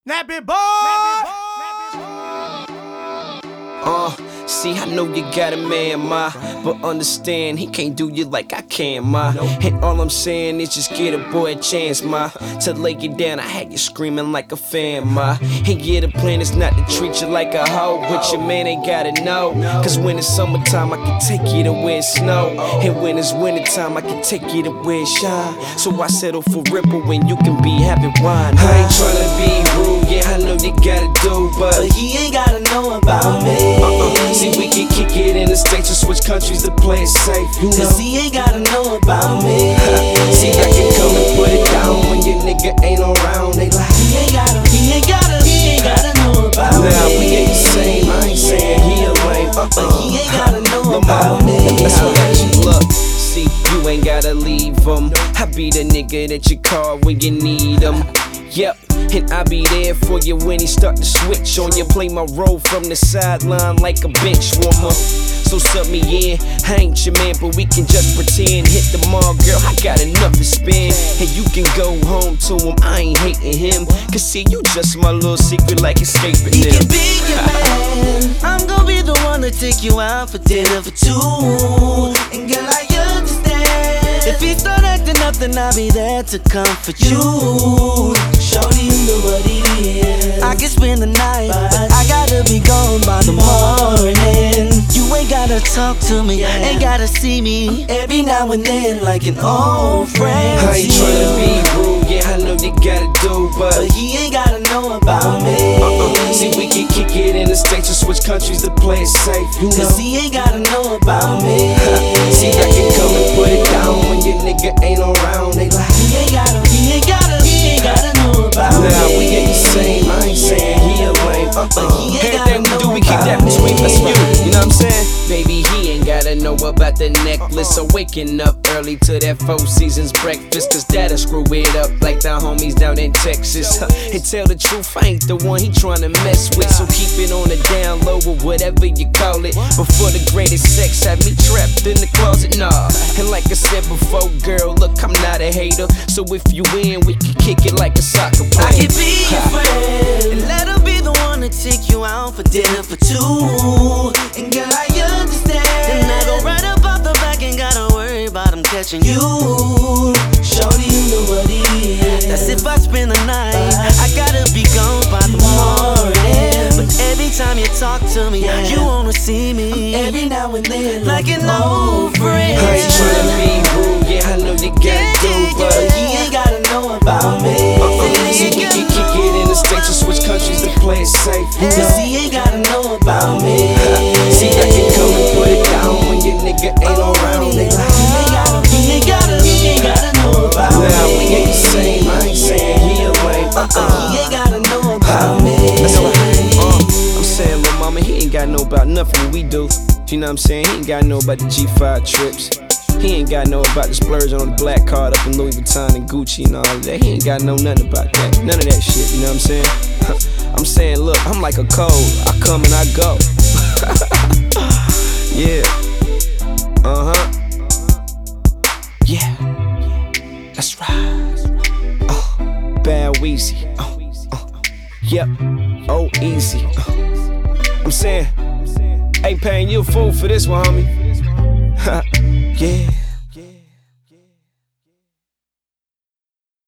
Nappy boy. See, I know you got a man, ma, but understand he can't do you like I can, ma. And all I'm saying is just give a boy a chance, ma, to lay you down. I had you screaming like a fan, ma. And yeah, the plan is not to treat you like a hoe, but your man ain't gotta know. Cause when it's summertime, I can take you to where it's snow, and when it's wintertime, I can take you to where it's shine. So I settle for Ripple when you can be having wine. I ain't tryna be rude, yeah, I know you gotta do, but he ain't gotta know about me. See, we can kick it in the States and switch countries to play it safe, you know. Cause he ain't gotta know about me. See, I can come and put it down when your nigga ain't around. They like, he ain't gotta know about me. Nah, we ain't the same, I ain't saying he a lame, But he ain't gotta know about me. That's what you look. See, you ain't gotta leave him. I be the nigga that you call when you need him. Yep, and I be there for you when he start to switch on you. Play my role from the sideline like a bench warmer. So sub me in, I ain't your man, but we can just pretend. Hit the mall, girl, I got enough to spend. And you can go home to him, I ain't hating him. Cause see, you just my little secret like escaping He them. can be your man. I'm gonna be the one to take you out for dinner for two. And girl, I understand. If he start acting up, then I'll be there to comfort you. Shorty, you know what it is. I can spend the night, but I gotta be gone by the morning. You ain't gotta talk to me, ain't gotta see me every now and then like an old friend. I ain't tryna be rude, yeah, I know you gotta do, but he ain't gotta know about me. See, we can kick it in the States and switch countries to play it safe, you know. Cause he ain't gotta know about me. See, I can come and put it down when your nigga ain't around. They like, he ain't gotta know about me. Nah, we ain't the same, I ain't saying he a lame. Everything we do, we keep that between us, you know what I'm saying? Baby, he ain't gotta know about the necklace or waking up early to that Four Seasons breakfast. Cause that'll screw it up like the homies down in Texas. And tell the truth, I ain't the one he tryna mess with. So keep it on the down low or whatever you call it. Before the greatest sex had me trapped in the closet, nah. And like I said before, girl, look, I'm not a hater. So if you win, we can kick it like a soccer player. I can be your friend and let her be the one to take you out for dinner for two. And girl, I understand. And I go right up off the back, ain't gotta worry about him catching you. Shorty, you know what it is. That's if I spend the night, I gotta be gone by the morning. But every time you talk to me, you wanna see me every now and then like an old friend. I ain't tryna be rude, yeah, I know you gotta do, but he ain't gotta know about me. See, we can kick it in the States and switch countries to play it safe, you know. Cause he ain't gotta know about me. See, I can come and put it down when your nigga ain't around. They like, he ain't gotta know about me. Nah, we ain't the same, I ain't saying he a lame. He ain't gotta know about me. That's what I'm saying, lil' mama, he ain't gotta know about nothing what we do. You know what I'm saying? He ain't gotta know about the G5 trips. He ain't gotta know about the splurge on the black card up in Louis Vuitton and Gucci and all of that. He ain't gotta know nothing about that. None of that shit, you know what I'm saying? I'm saying, look, I'm like a cold. I come and I go. Yeah. Yeah. That's right. Bad Weezy. Yep. Oh, easy. I'm saying, ain't paying you a fool for this one, homie. Yeah.